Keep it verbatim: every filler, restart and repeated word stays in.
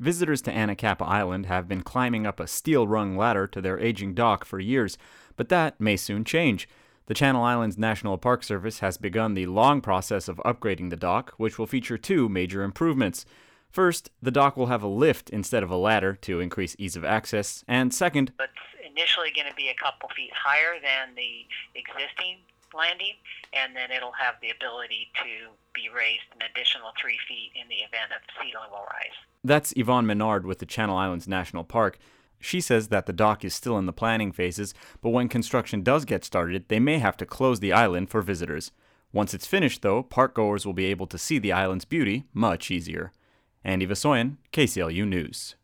Visitors to Anacapa Island have been climbing up a steel-rung ladder to their aging dock for years, but that may soon change. The Channel Islands National Park Service has begun the long process of upgrading the dock, which will feature two major improvements. First, the dock will have a lift instead of a ladder to increase ease of access, and second, it's initially going to be a couple feet higher than the existing landing, and then it'll have the ability to be raised an additional three feet in the event of sea level rise. That's Yvonne Menard with the Channel Islands National Park. She says that the dock is still in the planning phases, but when construction does get started, they may have to close the island for visitors. Once it's finished, though, parkgoers will be able to see the island's beauty much easier. Andy Vasoyan, K C L U News.